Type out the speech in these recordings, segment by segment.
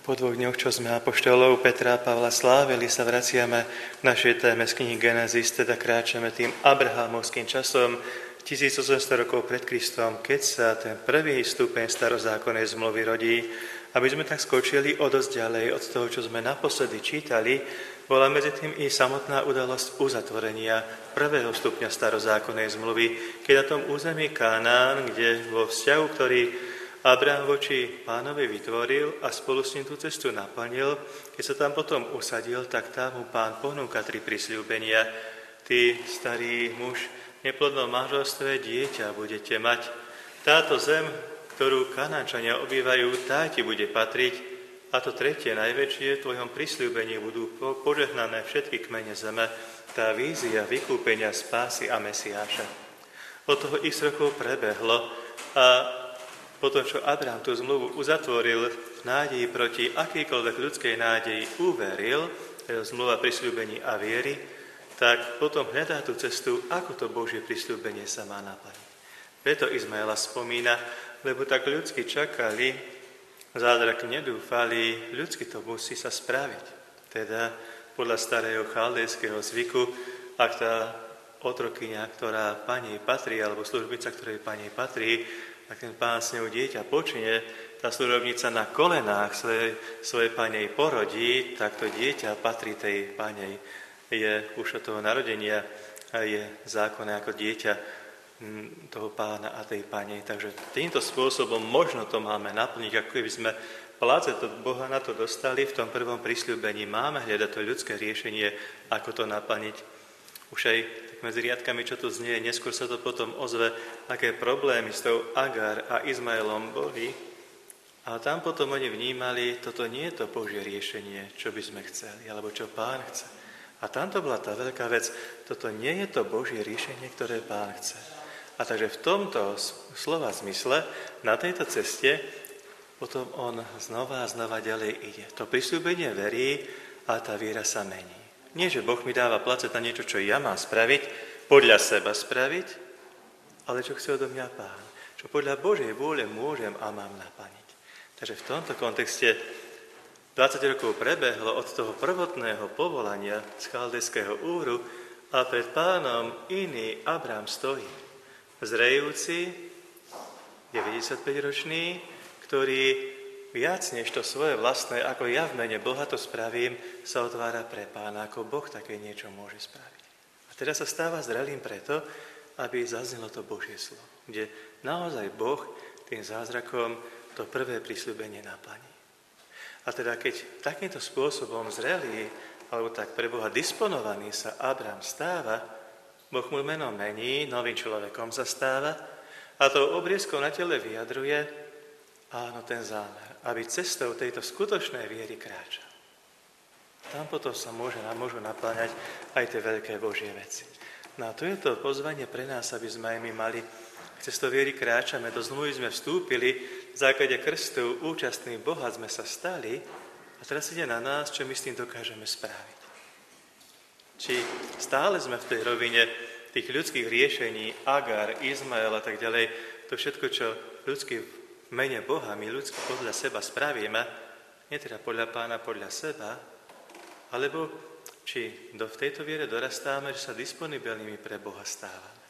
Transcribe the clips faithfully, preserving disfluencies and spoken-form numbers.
Po dvoch dňoch, čo sme apoštolov Petra a Pavla slávili, sa vraciame k našej téme z knihy Genesis, teda kráčame tým abrahámovským časom tisícosemsto rokov pred Kristom, keď sa ten prvý stupeň starozákonnej zmluvy rodí. Aby sme tak skočili o dosť ďalej od toho, čo sme naposledy čítali, bola medzi tým i samotná udalosť uzatvorenia prvého stupňa starozákonnej zmluvy, keď na tom území Kanán, kde vo vzťahu, ktorý Abraham voči Pánovi vytvoril a spolu s ním tú cestu naplnil, keď sa tam potom usadil, tak tam mu Pán ponúka tri prisľúbenia. Ty, starý muž, v neplodnom manželstve dieťa budete mať. Táto zem, ktorú Kanánčania obývajú, tá ti bude patriť. A to tretie, najväčšie, v tvojom prisľúbení budú požehnané všetky kmene zeme, tá vízia vykúpenia, spásy a Mesiáša. Od toho x rokov prebehlo a potom, čo Abraham tú zmluvu uzatvoril v nádeji proti akýkoľvek ľudskej nádeji uveril, zmluva prisľúbení a viery, tak potom hľadá tú cestu, ako to Božie prisľúbenie sa má naplniť. Preto Izmaela spomína, lebo tak ľudsky čakali, zázrak nedúfali, ľudsky to musí sa spraviť. Teda podľa starého chaldejského zvyku, ak tá otrokyňa, ktorá pani patrí, alebo službica, ktorej pani patrí, ak ten pán s ňou dieťa počine, tá služobnica na kolenách svojej, svojej panej porodí, tak to dieťa patrí tej panej. Je už od toho narodenia a je zákonné ako dieťa toho pána a tej panej. Takže týmto spôsobom možno to máme naplniť, ako keby sme pláce od Boha na to dostali v tom prvom prisľúbení. Máme hľadať to ľudské riešenie, ako to naplniť. Už aj medzi riadkami, čo tu znie, neskôr sa to potom ozve, aké problémy s tou Agar a Izmaelom boli. A tam potom oni vnímali, toto nie je to Božie riešenie, čo by sme chceli, alebo čo Pán chce. A tam to bola tá veľká vec, toto nie je to Božie riešenie, ktoré Pán chce. A takže v tomto slova zmysle, na tejto ceste, potom on znova a znova ďalej ide. To prisľúbenie verí a tá viera sa mení. Nie, že Boh mi dáva placet na niečo, čo ja mám spraviť, podľa seba spraviť, ale čo chce odo mňa Pán. Čo podľa Božej vôle môžem a mám naplniť. Takže v tomto kontexte dvadsať rokov prebehlo od toho prvotného povolania z chaldejského úru a pred Pánom iný Abraham stojí. Zrejúci, deväťdesiatpäťročný, ktorý viac než to svoje vlastné, ako ja v mene Boha to spravím, sa otvára pre Pána, ako Boh také niečo môže spraviť. A teraz sa stáva zrelým preto, aby zaznelo to Božie slovo, kde naozaj Boh tým zázrakom to prvé prisľúbenie naplní. A teda keď takýmto spôsobom zrelý, alebo tak pre Boha disponovaný sa Abraham stáva, Boh mu meno mení, novým človekom sa stáva a tou obriezkou na tele vyjadruje áno, ten zámer, aby cestou tejto skutočnej viery kráčal. Tam potom sa môže, môžu napláňať aj tie veľké Božie veci. No a tu je to pozvanie pre nás, aby sme aj my mali, cestou viery kráčame, do zmluvy sme vstúpili, v základe krstu účastní Boha sme sa stali a teraz ide na nás, čo my s tým dokážeme spraviť. Či stále sme v tej rovine tých ľudských riešení, Agar, Izmael a tak ďalej, to všetko, čo ľudský v mene Boha, my ľudsky podľa seba spravíme, nie teda podľa Pána, podľa seba, alebo či do, v tejto viere dorastáme, že sa disponibilnými pre Boha stávame.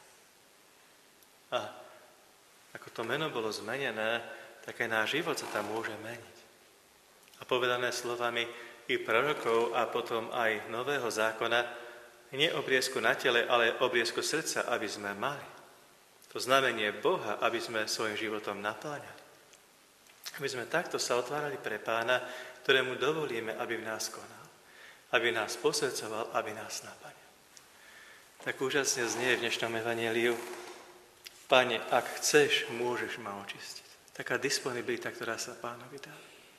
A ako to meno bolo zmenené, tak aj náš život sa tam môže meniť. A povedané slovami i prorokov a potom aj nového zákona, nie obriezku na tele, ale obriezku srdca, aby sme mali. To znamenie Boha, aby sme svojim životom napláňali. Aby sme takto sa otvárali pre Pána, ktorému dovolíme, aby v nás konal. Aby nás posvedcoval, aby nás naplnil. Tak úžasne znie v dnešnom evanjeliu: Pane, ak chceš, môžeš ma očistiť. Taká disponibilita, ktorá sa Pánovi dá.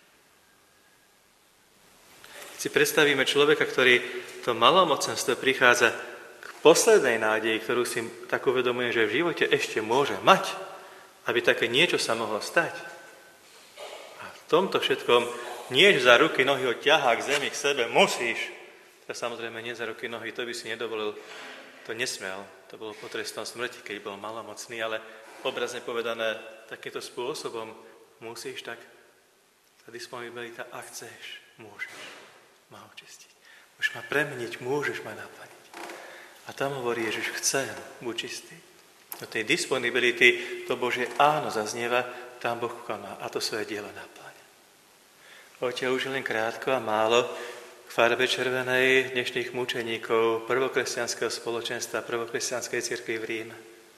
Keď si predstavíme človeka, ktorý v tom malomocenstve prichádza k poslednej nádeji, ktorú si tak uvedomuje, že v živote ešte môže mať, aby také niečo sa mohlo stať. V tomto všetkom nie za ruky, nohy ho ťahá k zemi, k sebe, musíš. To samozrejme nie za ruky, nohy, to by si nedovolil, to nesmel. To bolo potrestom smrti, keď bol malomocný, ale obrazne povedané takýmto spôsobom musíš, tak Tá disponibilita, ak chceš, môžeš ma očistiť. Môžeš ma premeniť, môžeš ma naplniť. A tam hovorí Ježiš, chcem, buď čistý. Do tej disponibility to Božie áno zaznieva, tam Boh koná a to svoje dielo napláňa. Poďte už len krátko a málo k farbe červenej dnešných mučeníkov prvokresťanského spoločenstva, prvokresťanskej cirkvi v Ríme.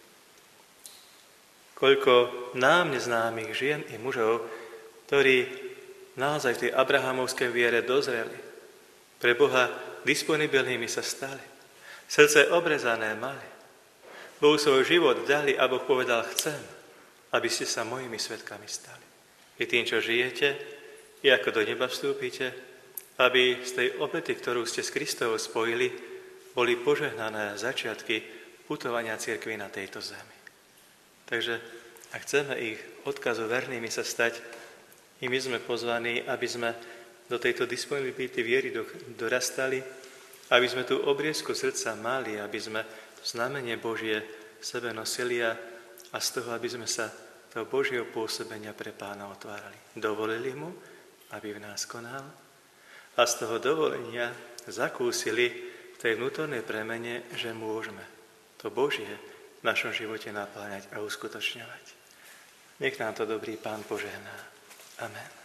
Koľko nám neznámych žien i mužov, ktorí naozaj v tej abrahamovskej viere dozreli, pre Boha disponibilnými sa stali, srdce obrezané mali, Bohu svoj život dali a Boh povedal, chcem, aby ste sa mojimi svedkami stali. I tým, čo žijete, i ako do neba vstúpite, aby z tej obety, ktorú ste s Kristovou spojili, boli požehnané začiatky putovania cirkvi na tejto zemi. Takže ak chceme ich odkazu vernými sa stať, i my sme pozvaní, aby sme do tejto disponibility viery dorastali, aby sme tú obriezku srdca mali, aby sme to znamenie Božie v sebe nosili a z toho, aby sme sa toho Božieho pôsobenia pre Pána otvárali. Dovolili mu, aby v nás konal a z toho dovolenia zakúsili v tej vnútornej premene, že môžeme to Božie v našom živote napláňať a uskutočňovať. Nech nám to dobrý Pán požehná. Amen.